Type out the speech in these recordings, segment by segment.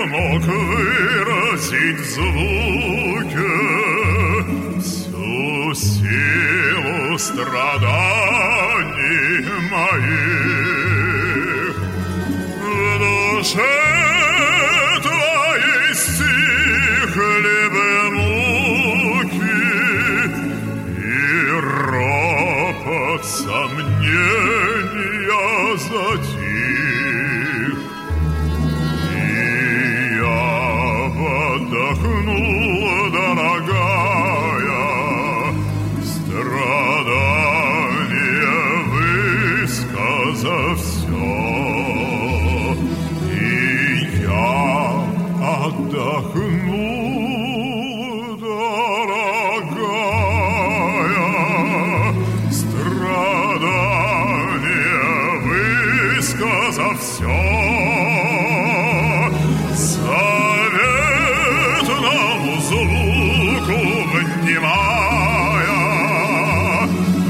мог выразить в звуке всю силу страданий моих. В душе твоей стихли бы муки, и ропот сомнения затих. Отдохнула, дорогая, страдания высказав все, и я отдохнул, дорогая, страдания высказав все. Звуку внимая,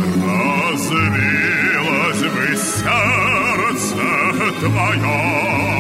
развилось бы сердце твое.